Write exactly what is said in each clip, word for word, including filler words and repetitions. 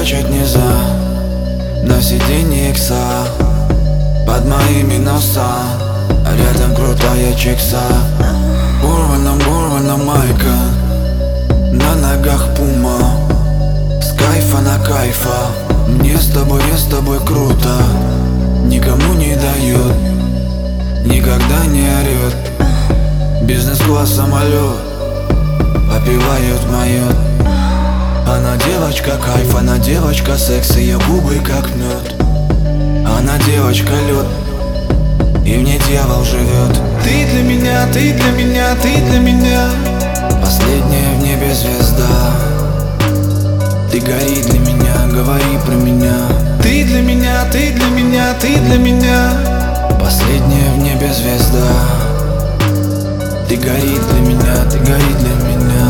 скачать нельзя на сиденье икса под моими носа, рядом крутая чекса. Порвана, порвана майка, на ногах пума, с кайфа на кайфа. Мне с тобой, мне с тобой круто, никому не дает, никогда не орет. Бизнес-класс самолет, попивает моет. Она девочка кайф, она девочка секс, ее губы как мед. Она девочка лед, и в ней дьявол живет. Ты для меня, ты для меня, ты для меня Последняя в небе звезда. Ты гори для меня, говори про меня. Ты для меня, ты для меня, ты для меня Последняя в небе звезда. Ты гори для меня, ты гори для меня.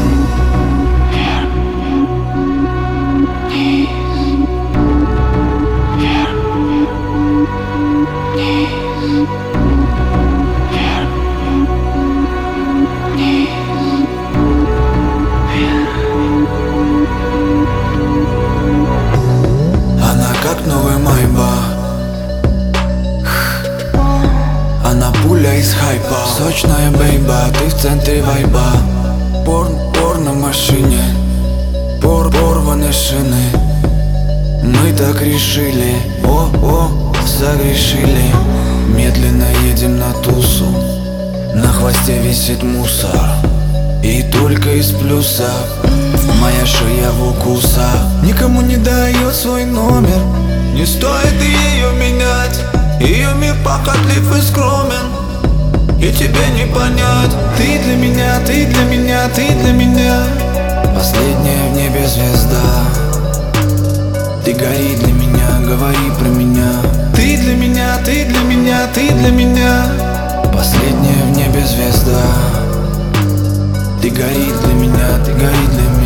Она как новый майба, она пуля из хайпа. Сочная бейба, ты в центре вайба. Порн, порн на машине, пор, порваны шины. Мы так решили, о, о, согрешили. Медленно едем на тусу, на хвосте висит мусор. И только из плюса моя шея в укусах. Никому не дает свой номер, не стоит ее менять. Ее мир похотлив и скромен, и тебе не понять. Ты для меня, ты для меня, ты для меня Последняя в небе звезда. Ты гори для меня, говори про меня. Ты для меня, ты для меня, ты для меня Последняя в небе звезда. Ты гори для меня, ты гори для меня.